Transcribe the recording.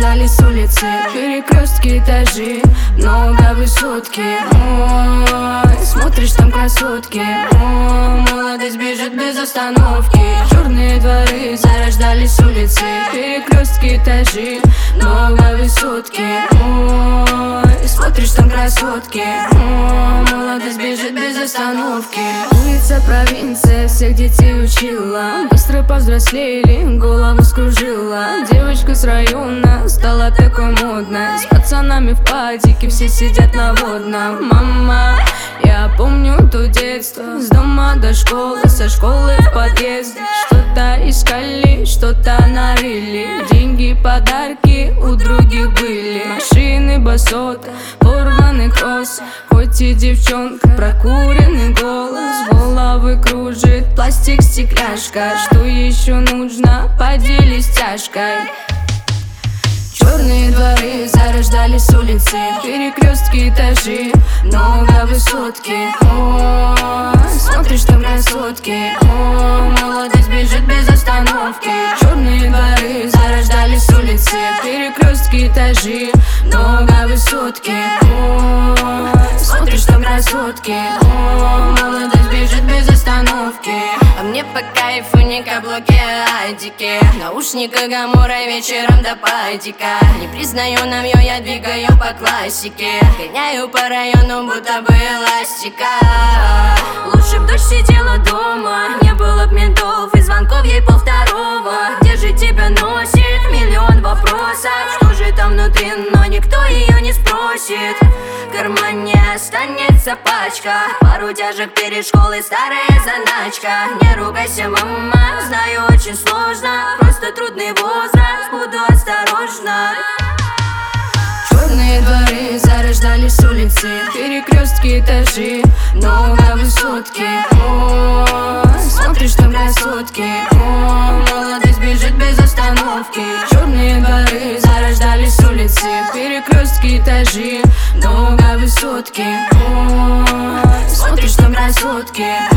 зарождались улицы, перекрестки, этажи, много высотки. Ой, смотришь, там красотки. Ой, молодость бежит без остановки. Черные дворы, зарождались улицы, перекрестки, этажи, много высотки. Ой, смотришь, там красотки. Ой, молодость бежит без остановки. Улица, провинция, всех детей учила, быстро повзрослели, голову скружила. Девочка с района стала такой модной, с пацанами в падике все сидят на водном. Мама, я помню то детство, с дома до школы, со школы в подъезд. Что-то искали, что-то нарыли, деньги, подарки у других были. Машины, басота, порванный кросс, хоть и девчонка, прокуренный голос, головы кружит пластик, стекляшка. Что еще нужно? Поделись тяжкой. Черные дворы, зарождались улицы, перекрестки, этажи, много высотки. Ой, смотришь, там красотки. Ой, молодость бежит без остановки. Черные дворы, зарождались улицы, перекрестки, этажи, много высотки. Ой, смотришь, там красотки. Ой, молодость бежит без остановки. А мне по кайфу не каблуки, а адики, наушника гамора вечером до падика. Не признаю навью, я двигаю по классике, гоняю по району, будто бы эластика. Лучше б дочь сидела дома, не было б ментов и звонков ей 1:30. Где же тебя носит? Миллион вопросов. Что же там внутри, но никто ее не спросит. В кармане останется пачка, пару тяжек перед школой, старая заначка. Не ругайся, мама, знаю, очень сложно, просто трудный возраст, буду осторожна. Черные дворы, зарождались улицы, перекрестки, этажи, много высотки. Ой, смотришь, там красотки. Ой, молодость бежит без остановки. Черные дворы, зарождались улицы, перекрестки, этажи, много высотки. Ой, смотришь, там красотки.